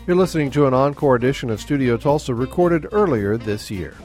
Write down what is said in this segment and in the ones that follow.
You're listening to an encore edition of Studio Tulsa recorded earlier this year.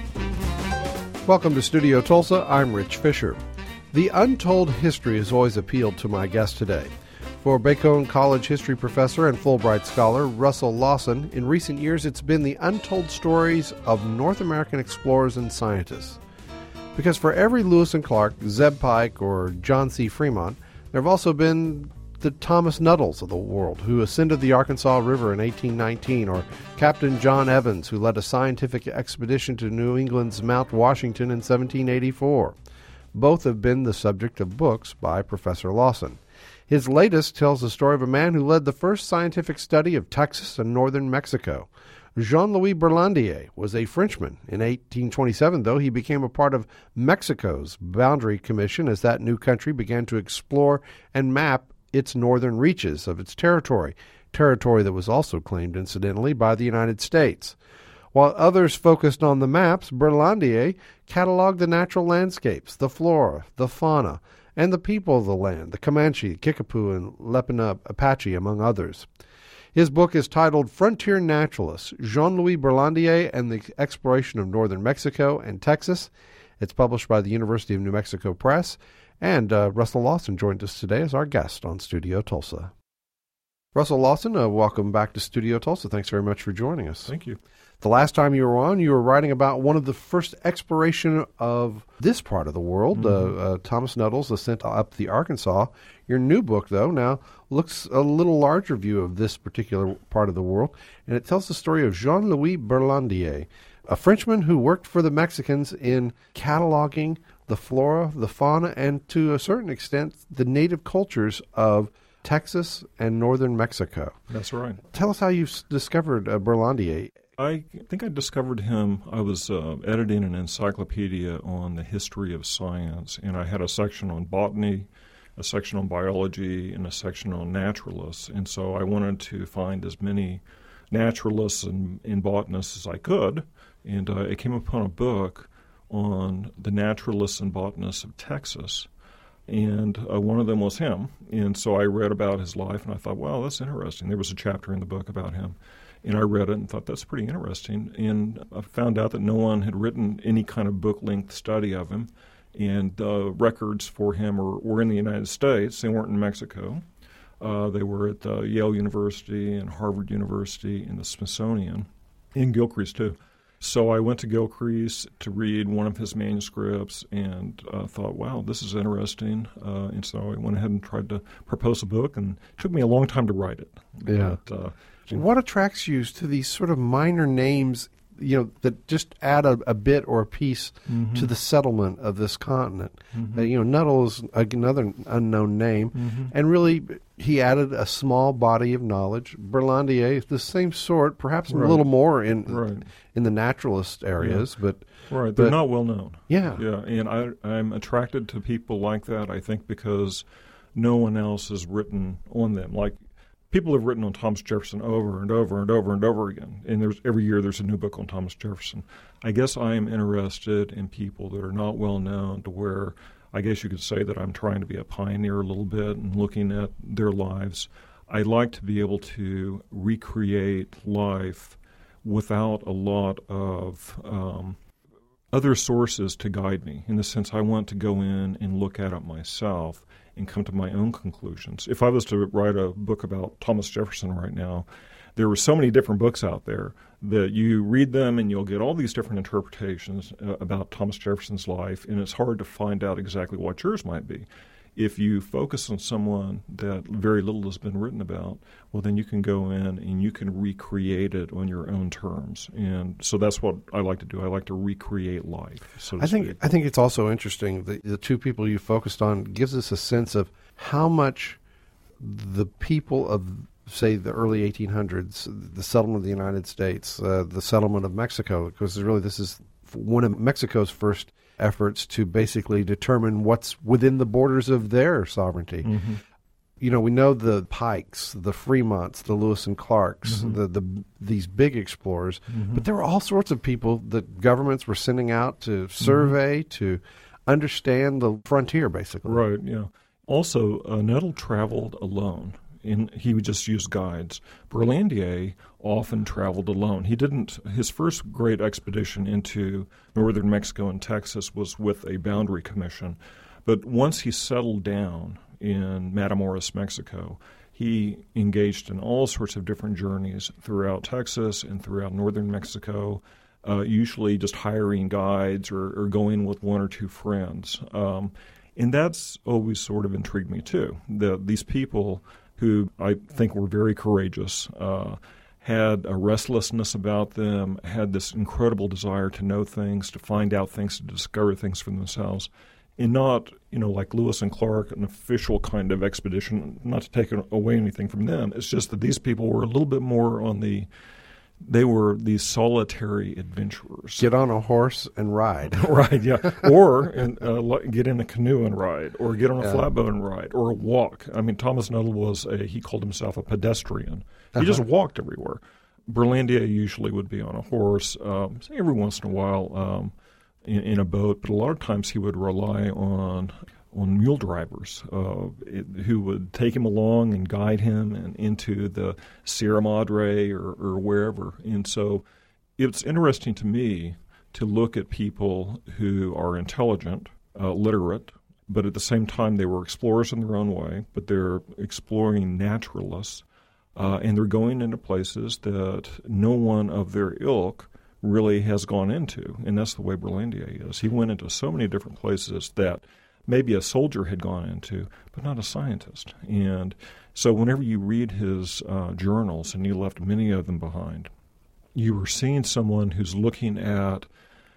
Welcome to Studio Tulsa. I'm Rich Fisher. The untold history has always appealed to my guest today. For Bacone College history professor and Fulbright scholar Russell Lawson, in recent years it's been the untold stories of North American explorers and scientists. Because for every Lewis and Clark, Zeb Pike, or John C. Fremont, there have also been the Thomas Nuttall of the world, who ascended the Arkansas River in 1819, or Captain John Evans, who led a scientific expedition to New England's Mount Washington in 1784. Both have been the subject of books by Professor Lawson. His latest tells the story of a man who led the first scientific study of Texas and northern Mexico. Jean-Louis Berlandier was a Frenchman. In 1827, though, he became a part of Mexico's Boundary Commission as that new country began to explore and map its northern reaches of its territory that was also claimed, incidentally, by the United States. While others focused on the maps, Berlandier cataloged the natural landscapes, the flora, the fauna, and the people of the land, the Comanche, Kickapoo, and Lenape Apache, among others. His book is titled Frontier Naturalists, Jean-Louis Berlandier and the Exploration of Northern Mexico and Texas. It's published by the University of New Mexico Press. And Russell Lawson joined us today as our guest on Studio Tulsa. Russell Lawson, welcome back to Studio Tulsa. Thanks very much for joining us. Thank you. The last time you were on, you were writing about one of the first exploration of this part of the world, Thomas Nuttall's ascent up the Arkansas. Your new book, though, now looks a little larger view of this particular part of the world, and it tells the story of Jean-Louis Berlandier, a Frenchman who worked for the Mexicans in cataloging the flora, the fauna, and to a certain extent, the native cultures of Texas and northern Mexico. That's right. Tell us how you discovered Berlandier. I think I discovered him. I was editing an encyclopedia on the history of science, and I had a section on botany, a section on biology, and a section on naturalists. And so I wanted to find as many naturalists and botanists as I could, and I came upon a book on the naturalists and botanists of Texas, and one of them was him. And so I read about his life, and I thought, wow, that's interesting. There was a chapter in the book about him, and I read it and thought, that's pretty interesting. And I found out that no one had written any kind of book-length study of him, and records for him were in the United States. They weren't in Mexico. They were at Yale University and Harvard University and the Smithsonian, and Gilcrease, too. So I went to Gilcrease to read one of his manuscripts and thought, wow, this is interesting. And so I went ahead and tried to propose a book, and it took me a long time to write it. Yeah. But, what attracts you to these sort of minor names, that just add a bit or a piece to the settlement of this continent? Nuttall is another unknown name, and really he added a small body of knowledge. Berlandier is the same sort, perhaps a little more in the naturalist areas, but they're not well known. Yeah, and I'm attracted to people like that. I think because no one else has written on them. Like, people have written on Thomas Jefferson over and over and over and over again, and every year there's a new book on Thomas Jefferson. I guess I am interested in people that are not well known, to where I guess you could say that I'm trying to be a pioneer a little bit and looking at their lives. I like to be able to recreate life without a lot of other sources to guide me. In the sense, I want to go in and look at it myself and come to my own conclusions. If I was to write a book about Thomas Jefferson right now, there were so many different books out there that you read them and you'll get all these different interpretations about Thomas Jefferson's life, and it's hard to find out exactly what yours might be. If you focus on someone that very little has been written about, well, then you can go in and you can recreate it on your own terms. And so that's what I like to do. I like to recreate life, so to speak. I think it's also interesting that the two people you focused on gives us a sense of how much the people of, say, the early 1800s, the settlement of the United States, the settlement of Mexico, because really this is one of Mexico's first efforts to basically determine what's within the borders of their sovereignty. We know the Pikes, the Fremonts, the Lewis and Clarks, these big explorers, but there were all sorts of people that governments were sending out to survey, to understand the frontier, basically. Right, yeah. Also, Nuttall traveled alone. he would just use guides. Berlandier often traveled alone. His first great expedition into northern Mexico and Texas was with a boundary commission. But once he settled down in Matamoros, Mexico, he engaged in all sorts of different journeys throughout Texas and throughout northern Mexico, usually just hiring guides or going with one or two friends. And that's always sort of intrigued me, too. These people who I think were very courageous, had a restlessness about them, had this incredible desire to know things, to find out things, to discover things for themselves, and not, like Lewis and Clark, an official kind of expedition, not to take away anything from them. It's just that these people were a little bit more they were these solitary adventurers. Get on a horse and ride. Right, yeah. Or get in a canoe and ride, or get on a flatboat and ride, or walk. I mean, Thomas Nuttall he called himself a pedestrian. He just walked everywhere. Berlandier usually would be on a horse, every once in a while in a boat, but a lot of times he would rely on mule drivers who would take him along and guide him and into the Sierra Madre or wherever. And so it's interesting to me to look at people who are intelligent, literate, but at the same time they were explorers in their own way, but they're exploring naturalists, and they're going into places that no one of their ilk really has gone into. And that's the way Berlandier is. He went into so many different places that maybe a soldier had gone into, but not a scientist. And so whenever you read his journals, and he left many of them behind, you were seeing someone who's looking at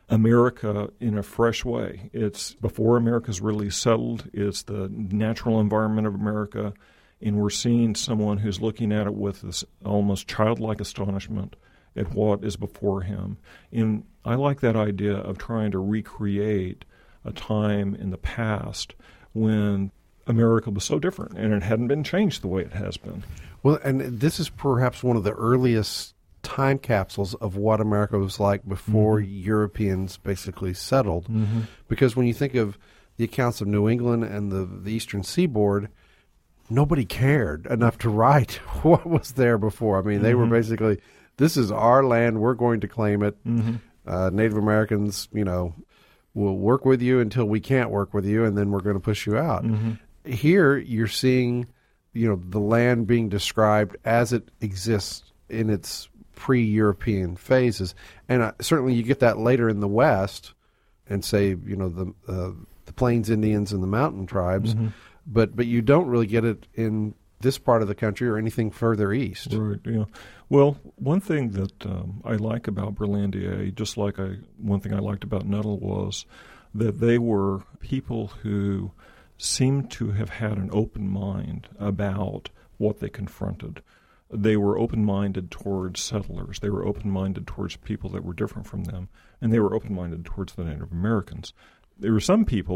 America in a fresh way. It's before America's really settled. It's the natural environment of America. And we're seeing someone who's looking at it with this almost childlike astonishment at what is before him. And I like that idea of trying to recreate a time in the past when America was so different and it hadn't been changed the way it has been. Well, and this is perhaps one of the earliest time capsules of what America was like before Europeans basically settled. Because when you think of the accounts of New England and the Eastern Seaboard, nobody cared enough to write what was there before. I mean, they were basically, this is our land, we're going to claim it. Native Americans, we'll work with you until we can't work with you, and then we're going to push you out. Here, you're seeing, the land being described as it exists in its pre-European phases, and certainly you get that later in the West, and say, the Plains Indians and the mountain tribes, but you don't really get it in this part of the country or anything further east. Right. Yeah. Well, one thing that I like about Berlandier, just like one thing I liked about Nuttall, was that they were people who seemed to have had an open mind about what they confronted. They were open-minded towards settlers. They were open-minded towards people that were different from them, and they were open-minded towards the Native Americans. There were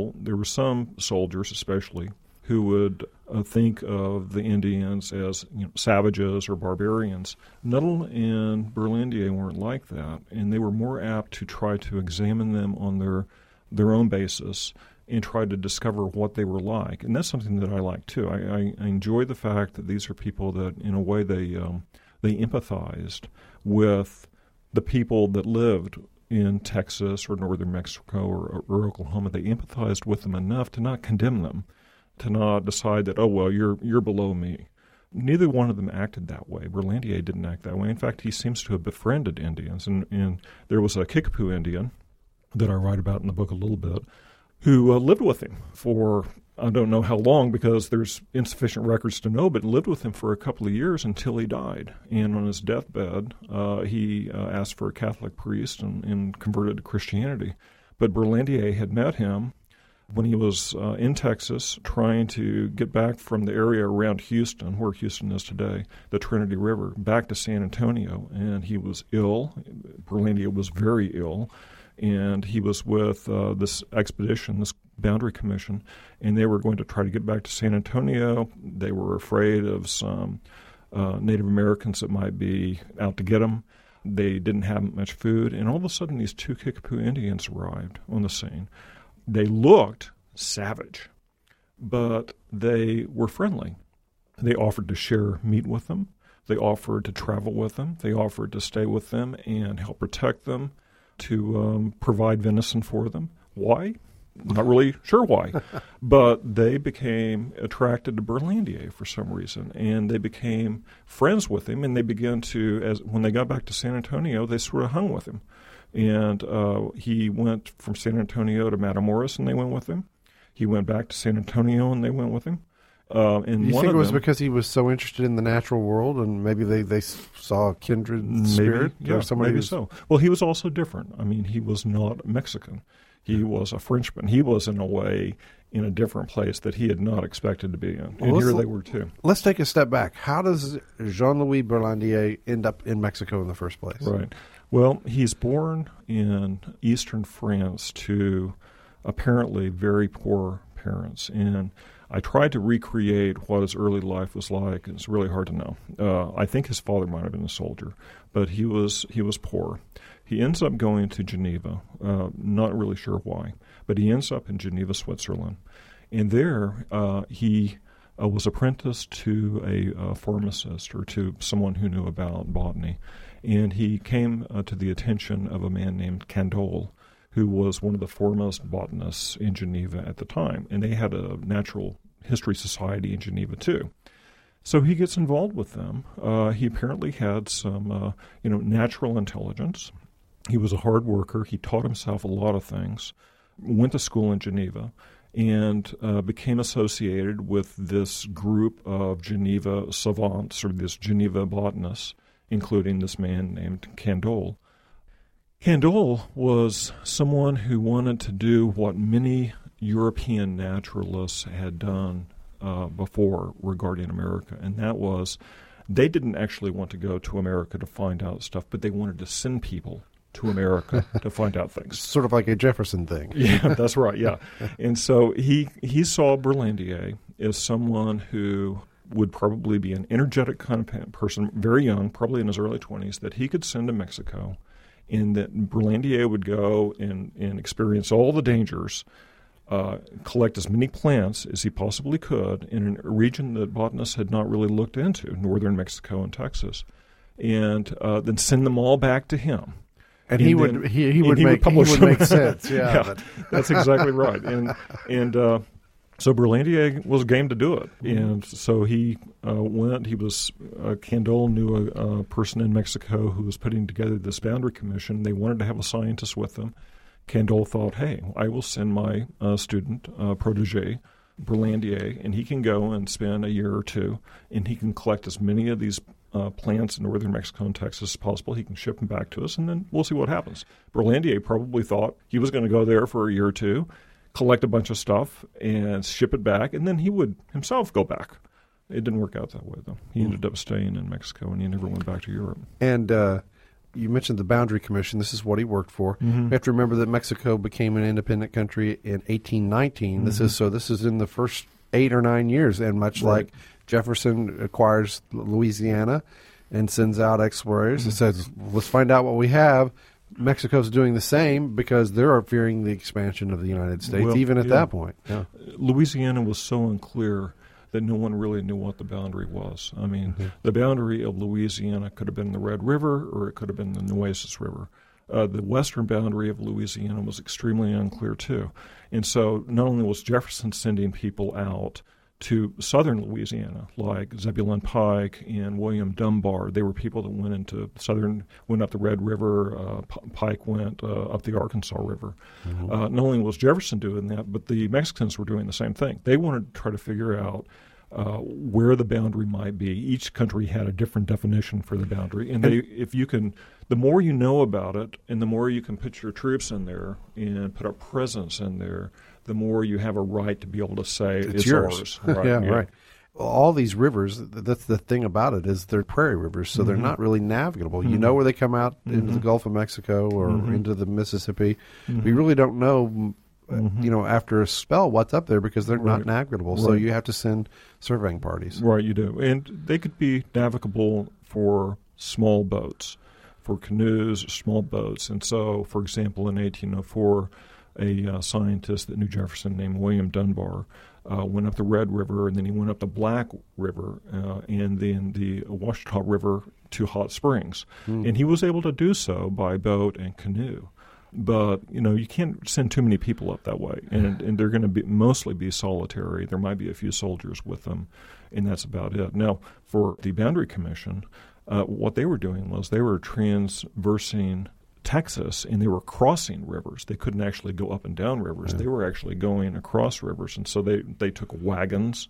some soldiers especially, who would think of the Indians as savages or barbarians. Nuttall and Berlandier weren't like that, and they were more apt to try to examine them on their own basis and try to discover what they were like. And that's something that I like, too. I enjoy the fact that these are people that, in a way, they empathized with the people that lived in Texas or northern Mexico or Oklahoma. They empathized with them enough to not condemn them, to not decide that, oh, well, you're below me. Neither one of them acted that way. Berlandier didn't act that way. In fact, he seems to have befriended Indians. And there was a Kickapoo Indian that I write about in the book a little bit who lived with him for, I don't know how long because there's insufficient records to know, but lived with him for a couple of years until he died. And on his deathbed, he asked for a Catholic priest and converted to Christianity. But Berlandier had met him when he was in Texas trying to get back from the area around Houston, where Houston is today, the Trinity River, back to San Antonio. And he was ill. Berlandier was very ill. And he was with this expedition, this boundary commission, and they were going to try to get back to San Antonio. They were afraid of some Native Americans that might be out to get them. They didn't have much food. And all of a sudden, these two Kickapoo Indians arrived on the scene. They looked savage, but they were friendly. They offered to share meat with them. They offered to travel with them. They offered to stay with them and help protect them, to provide venison for them. Why? Not really sure why. But they became attracted to Berlandier for some reason, and they became friends with him, and they began to, when they got back to San Antonio, they sort of hung with him. And he went from San Antonio to Matamoros, and they went with him. He went back to San Antonio, and they went with him. And you think it was because he was so interested in the natural world, and maybe they saw a kindred spirit? Yeah, or somebody maybe so. Well, he was also different. I mean, he was not Mexican. He was a Frenchman. He was, in a way, in a different place that he had not expected to be in. And here they were, too. Let's take a step back. How does Jean-Louis Berlandier end up in Mexico in the first place? Right. Well, he's born in eastern France to apparently very poor parents. And I tried to recreate what his early life was like. It's really hard to know. I think his father might have been a soldier, but he was poor. He ends up going to Geneva, not really sure why, but he ends up in Geneva, Switzerland. And there he was apprenticed to a pharmacist, or to someone who knew about botany. And he came to the attention of a man named Candolle, who was one of the foremost botanists in Geneva at the time. And they had a natural history society in Geneva, too. So he gets involved with them. He apparently had some, natural intelligence. He was a hard worker. He taught himself a lot of things, went to school in Geneva, and became associated with this group of Geneva savants, or this Geneva botanists, including this man named Candolle. Candolle was someone who wanted to do what many European naturalists had done before regarding America, and that was they didn't actually want to go to America to find out stuff, but they wanted to send people to America to find out things. Sort of like a Jefferson thing. Yeah, that's right, yeah. And so he saw Berlandier as someone who would probably be an energetic kind of person, very young, probably in his early 20s, that he could send to Mexico, and that Berlandier would go and experience all the dangers, collect as many plants as he possibly could in a region that botanists had not really looked into, northern Mexico and Texas, and then send them all back to him. And he would make sense. Yeah, that's exactly right. And so Berlandier was game to do it, and so he went. He was Candolle knew a person in Mexico who was putting together this boundary commission. They wanted to have a scientist with them. Candolle thought, "Hey, I will send my student protege, Berlandier, and he can go and spend a year or two, and he can collect as many of these plants in northern Mexico and Texas as possible. He can ship them back to us, and then we'll see what happens." Berlandier probably thought he was going to go there for a year or two, collect a bunch of stuff, and ship it back, and then he would himself go back. It didn't work out that way, though. He ended up staying in Mexico, and he never went back to Europe. And you mentioned the Boundary Commission. This is what he worked for. Mm-hmm. You have to remember that Mexico became an independent country in 1819. Mm-hmm. This is in the first 8 or 9 years, and much Right. like Jefferson acquires Louisiana and sends out explorers and says, let's find out what we have. Mexico's doing the same because they're fearing the expansion of the United States, even at that point. Yeah. Louisiana was so unclear that no one really knew what the boundary was. I mean, the boundary of Louisiana could have been the Red River, or it could have been the Nueces River. The western boundary of Louisiana was extremely unclear, too. And so not only was Jefferson sending people out to southern Louisiana, like Zebulon Pike and William Dunbar. They were people that went up the Red River. Pike went up the Arkansas River. Mm-hmm. Not only was Jefferson doing that, but the Mexicans were doing the same thing. They wanted to try to figure out where the boundary might be. Each country had a different definition for the boundary, and the more you know about it, and the more you can put your troops in there and put a presence in there, the more you have a right to be able to say it's yours. Ours. Right, yeah, right. Well, all these rivers, that's the thing about it, is they're prairie rivers, so they're not really navigable. You know where they come out into the Gulf of Mexico or into the Mississippi. We really don't know, after a spell what's up there because they're not navigable. So you have to send surveying parties. Right, you do. And they could be navigable for small boats, for canoes, small boats. And so, for example, in 1804, a scientist that knew Jefferson named William Dunbar went up the Red River, and then he went up the Black River, and then the Ouachita River to Hot Springs. And he was able to do so by boat and canoe. But, you can't send too many people up that way, and they're going to mostly be solitary. There might be a few soldiers with them, and that's about it. Now, for the Boundary Commission, what they were doing was they were transversing Texas, and they were crossing rivers. They couldn't actually go up and down rivers. They were actually going across rivers, and so they took wagons,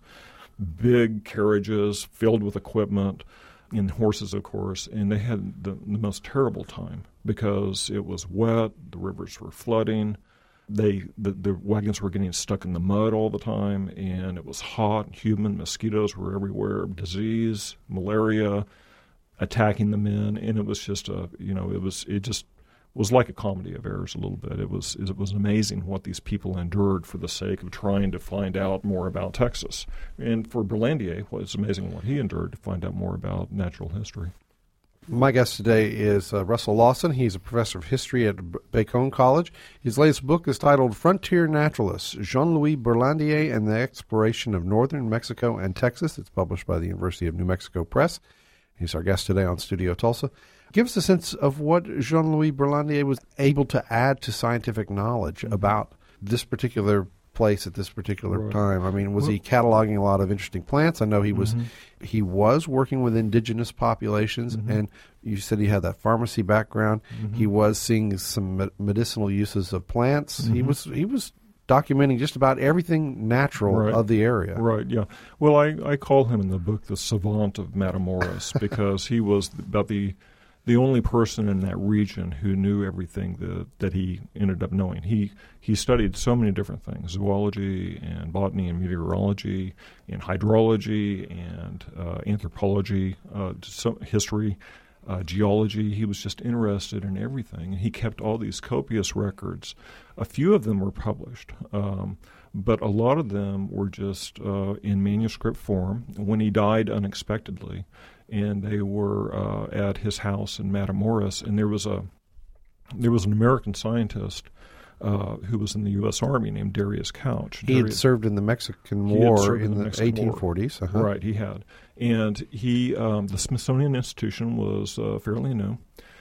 big carriages filled with equipment, and horses, of course, and they had the most terrible time because it was wet, the rivers were flooding, the wagons were getting stuck in the mud all the time, and it was hot and humid, mosquitoes were everywhere, disease, malaria, attacking the men, and it was just it just was like a comedy of errors a little bit. It was amazing what these people endured for the sake of trying to find out more about Texas. And for Berlandier, it's amazing what he endured to find out more about natural history. My guest today is Russell Lawson. He's a professor of history at Bacone College. His latest book is titled Frontier Naturalists, Jean-Louis Berlandier and the Exploration of Northern Mexico and Texas. It's published by the University of New Mexico Press. He's our guest today on Studio Tulsa. Give us a sense of what Jean-Louis Berlandier was able to add to scientific knowledge about this particular place at this particular time. I mean, was he cataloging a lot of interesting plants? I know he was working with indigenous populations, and you said he had that pharmacy background. He was seeing some medicinal uses of plants. He was documenting just about everything natural of the area. Right, yeah. Well, I call him in the book the savant of Matamoros because he was about the only person in that region who knew everything that he ended up knowing. He studied so many different things, zoology and botany and meteorology and hydrology and anthropology, history, geology. He was just interested in everything. And he kept all these copious records. A few of them were published, but a lot of them were just in manuscript form. When he died unexpectedly, and they were at his house in Matamoros, and there was an American scientist who was in the U.S. Army named Darius Couch. He had served in the Mexican War in the 1840s. Right, he had. And the Smithsonian Institution was fairly new,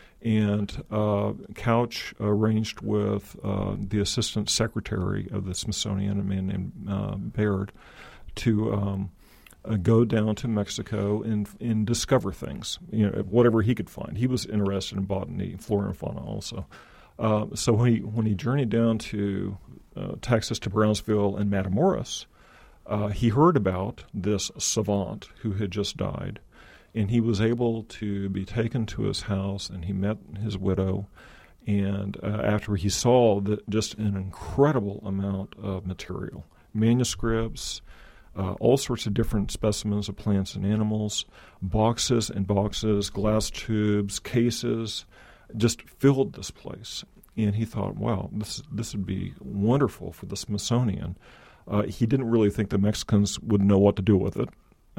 and Couch arranged with the assistant secretary of the Smithsonian, a man named Baird, to go down to Mexico and discover things, whatever he could find. He was interested in botany, flora and fauna also. So when he journeyed down to Texas, to Brownsville and Matamoros, he heard about this savant who had just died, and he was able to be taken to his house, and he met his widow, and after he saw just an incredible amount of material, manuscripts, all sorts of different specimens of plants and animals, boxes and boxes, glass tubes, cases, just filled this place. And he thought, wow, this would be wonderful for the Smithsonian. He didn't really think the Mexicans would know what to do with it.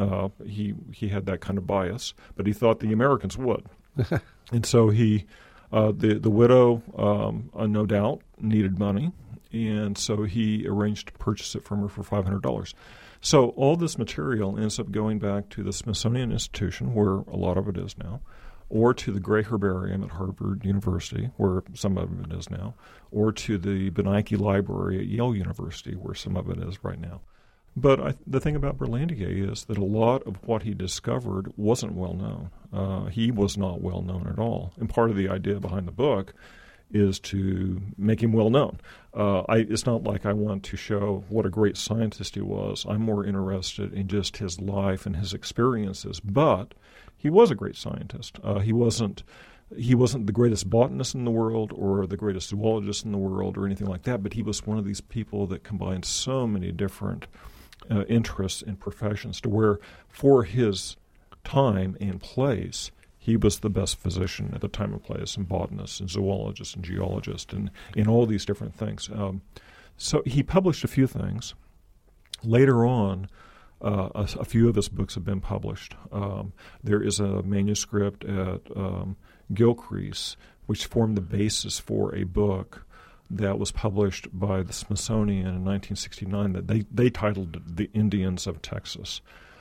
He had that kind of bias, but he thought the Americans would. And so the widow, no doubt, needed money, and so he arranged to purchase it from her for $500. So all this material ends up going back to the Smithsonian Institution, where a lot of it is now, or to the Gray Herbarium at Harvard University, where some of it is now, or to the Beinecke Library at Yale University, where some of it is right now. But the thing about Berlandier is that a lot of what he discovered wasn't well known. He was not well known at all. And part of the idea behind the book is to make him well known. It's not like I want to show what a great scientist he was. I'm more interested in just his life and his experiences. But he was a great scientist. He wasn't the greatest botanist in the world or the greatest zoologist in the world or anything like that, but he was one of these people that combined so many different interests and professions to where for his time and place, he was the best physician at the time and place, and botanist and zoologist and geologist and all these different things. So he published a few things. Later on, a few of his books have been published. There is a manuscript at Gilcrease which formed the basis for a book that was published by the Smithsonian in 1969 that they titled The Indians of Texas.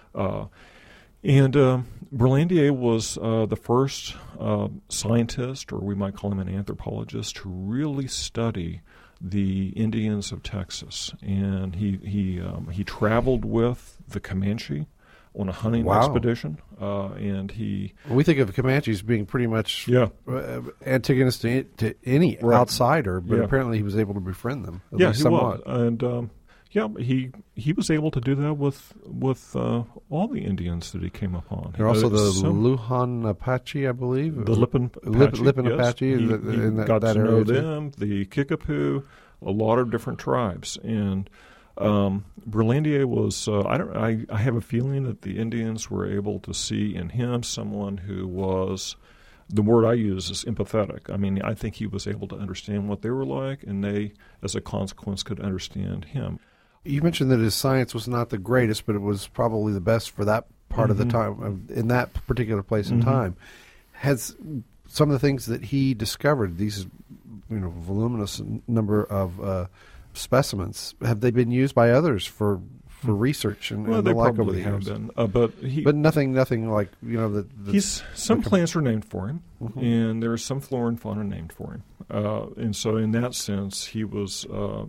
And Berlandier was the first scientist, or we might call him an anthropologist, to really study the Indians of Texas. And he traveled with the Comanche on a hunting expedition, and we think of Comanches being pretty much antagonist to any outsider, but apparently he was able to befriend them. At least somewhat. Was, and he was able to do that with all the Indians that he came upon. There are also the Lujan Apache, I believe. The Lipan Apache. He got that to know area them, the Kickapoo, a lot of different tribes, and Berlandier was. I have a feeling that the Indians were able to see in him someone who was. The word I use is empathetic. I mean, I think he was able to understand what they were like, and they, as a consequence, could understand him. You mentioned that his science was not the greatest, but it was probably the best for that part of the time, in that particular place in time. Has some of the things that he discovered, these voluminous number of specimens, have they been used by others for research and the like over the years? They probably have been, but nothing like some plants are named for him, and there's some flora and fauna named for him, and so in that sense, he was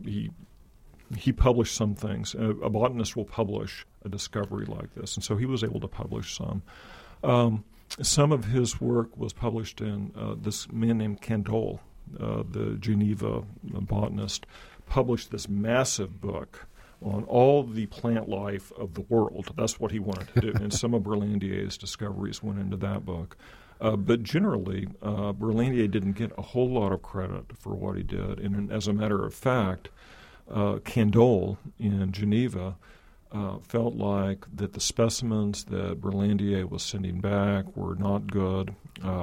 he published some things. A botanist will publish a discovery like this, and so he was able to publish some. Some of his work was published in this man named Candolle, the Geneva botanist, published this massive book on all the plant life of the world. That's what he wanted to do, and some of Berlandier's discoveries went into that book. But generally, Berlandier didn't get a whole lot of credit for what he did, and as a matter of fact, Candolle in Geneva felt like that the specimens that Berlandier was sending back were not good,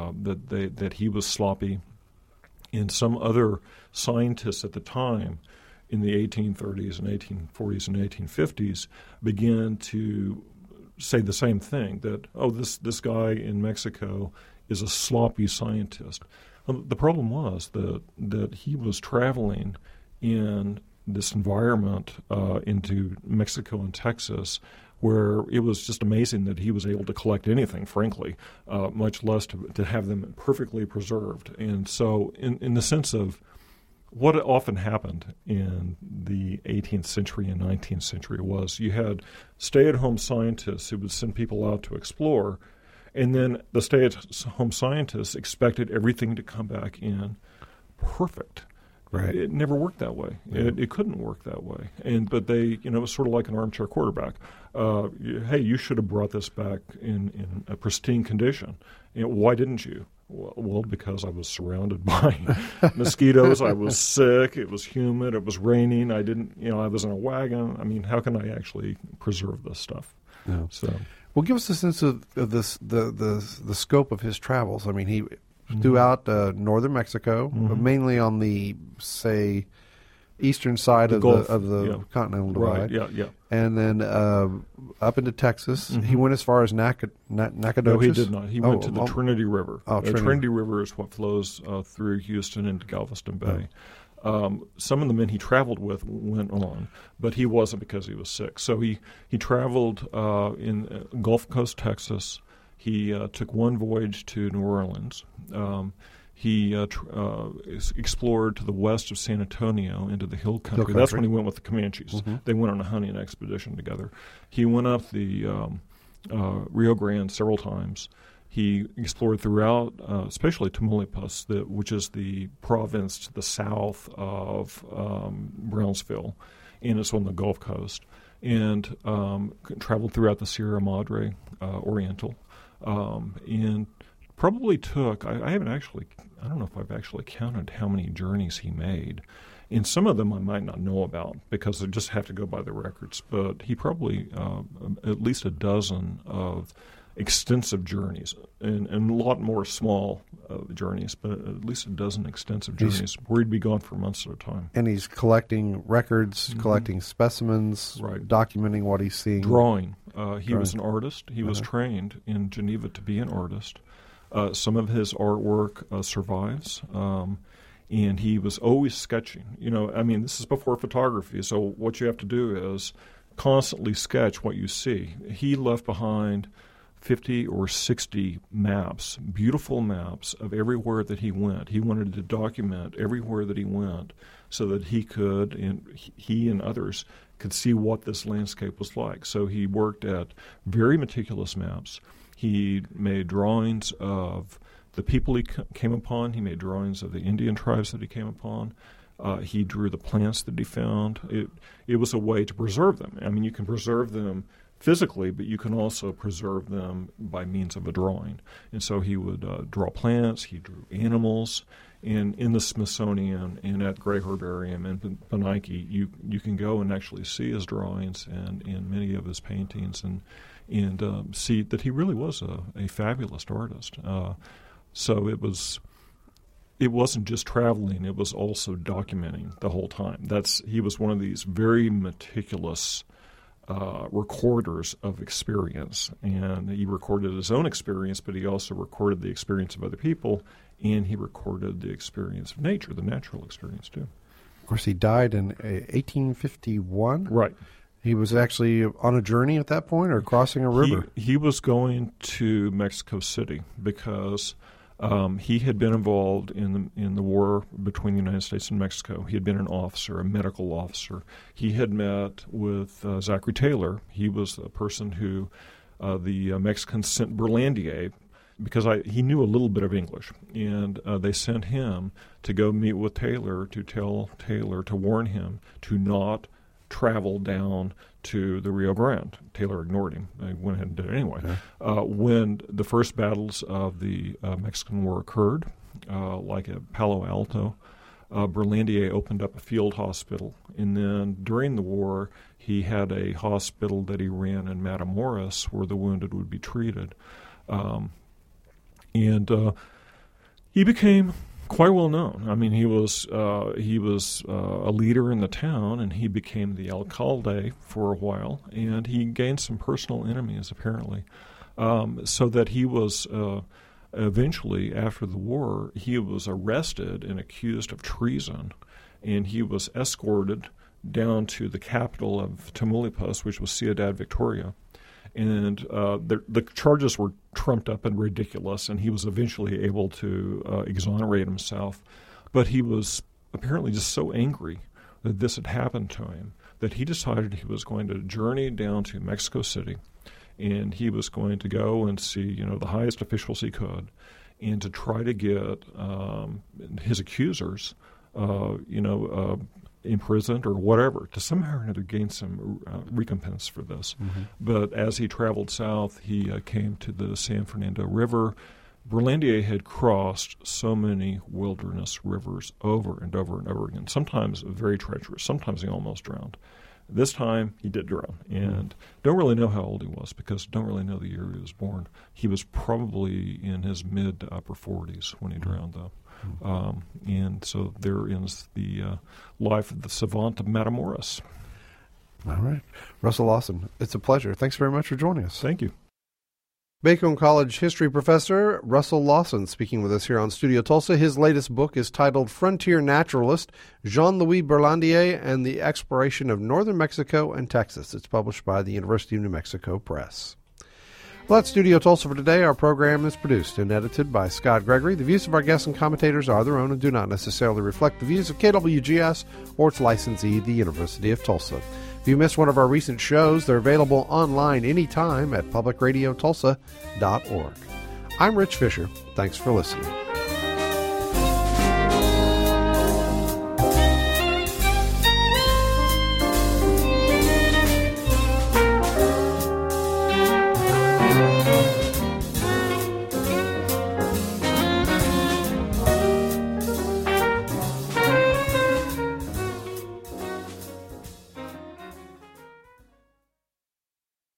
that he was sloppy, and some other scientists at the time in the 1830s and 1840s and 1850s began to say the same thing, that, this guy in Mexico is a sloppy scientist. The problem was that he was traveling in this environment into Mexico and Texas where it was just amazing that he was able to collect anything, frankly, much less to have them perfectly preserved. And so in the sense of what often happened in the 18th century and 19th century was you had stay-at-home scientists who would send people out to explore, and then the stay-at-home scientists expected everything to come back in perfect. Right. It never worked that way. Yeah. It couldn't work that way. But they, it was sort of like an armchair quarterback. Hey, you should have brought this back in a pristine condition. Why didn't you? Well, because I was surrounded by mosquitoes. I was sick. It was humid. It was raining. I didn't, I was in a wagon. I mean, how can I actually preserve this stuff? Yeah. So, well, give us a sense of this, the scope of his travels. I mean, he throughout northern Mexico, but mainly on the, say, eastern side of the continental divide. Right. Yeah. And then up into Texas. He went as far as Nacogdoches? No, he did not. He went to the Trinity River. Trinity. Trinity River is what flows through Houston into Galveston Bay. Some of the men he traveled with went on, but he wasn't because he was sick. So he traveled in Gulf Coast, Texas. He took one voyage to New Orleans. He explored to the west of San Antonio into the hill country. That's when he went with the Comanches. They went on a hunting expedition together. He went up the Rio Grande several times. He explored throughout, especially Tamaulipas, which is the province to the south of Brownsville, and it's on the Gulf Coast, and traveled throughout the Sierra Madre Oriental, and probably took, I don't know if I've actually counted how many journeys he made. And some of them I might not know about because I just have to go by the records. But he probably at least a dozen of extensive journeys and a lot more small journeys, but at least a dozen extensive journeys where he'd be gone for months at a time. And he's collecting records, collecting specimens, documenting what he's seeing. Drawing. He was an artist. He was trained in Geneva to be an artist. Some of his artwork survives. And he was always sketching. This is before photography, so what you have to do is constantly sketch what you see. He left behind 50 or 60 maps, beautiful maps of everywhere that he went. He wanted to document everywhere that he went so that he and others could see what this landscape was like. So he worked at very meticulous maps. He made drawings of the people he came upon. He made drawings of the Indian tribes that he came upon. He drew the plants that he found. It was a way to preserve them. You can preserve them physically, but you can also preserve them by means of a drawing. And so he would draw plants, he drew animals, and in the Smithsonian and at Gray Herbarium and Beinecke, you can go and actually see his drawings and in many of his paintings and see that he really was a fabulous artist. So it wasn't just traveling, it was also documenting the whole time. He was one of these very meticulous recorders of experience, and he recorded his own experience, but he also recorded the experience of other people, and he recorded the experience of nature, the natural experience too. Of course, he died in 1851. Right. He was actually on a journey at that point, or crossing a river? He was going to Mexico City because he had been involved in the war between the United States and Mexico. He had been an officer, a medical officer. He had met with Zachary Taylor. He was a person who the Mexicans sent Berlandier because he knew a little bit of English, and they sent him to go meet with Taylor to tell Taylor to warn him to not travel down to the Rio Grande. Taylor ignored him. He went ahead and did it anyway. Okay. When the first battles of the Mexican War occurred, like at Palo Alto, Berlandier opened up a field hospital. And then during the war, he had a hospital that he ran in Matamoros where the wounded would be treated. He became quite well known. He was a leader in the town, and he became the alcalde for a while, and he gained some personal enemies apparently, so that he was eventually, after the war, he was arrested and accused of treason, and he was escorted down to the capital of Tamaulipas, which was Ciudad Victoria. And the charges were trumped up and ridiculous, and he was eventually able to exonerate himself. But he was apparently just so angry that this had happened to him that he decided he was going to journey down to Mexico City, and he was going to go and see the highest officials he could, and to try to get his accusers imprisoned or whatever, to somehow or another gain some recompense for this. Mm-hmm. But as he traveled south, he came to the San Fernando River. Berlandier had crossed so many wilderness rivers over and over and over again, sometimes very treacherous, sometimes he almost drowned. This time, he did drown, and don't really know how old he was because don't really know the year he was born. He was probably in his mid to upper 40s when he drowned, though. And so there ends the life of the savant of Matamoros. All right. Russell Lawson, it's a pleasure. Thanks very much for joining us. Thank you. Bacone College history professor Russell Lawson speaking with us here on Studio Tulsa. His latest book is titled Frontier Naturalist, Jean-Louis Berlandier and the Exploration of Northern Mexico and Texas. It's published by the University of New Mexico Press. Well, that's Studio Tulsa for today. Our program is produced and edited by Scott Gregory. The views of our guests and commentators are their own and do not necessarily reflect the views of KWGS or its licensee, the University of Tulsa. If you missed one of our recent shows, they're available online anytime at publicradiotulsa.org. I'm Rich Fisher. Thanks for listening.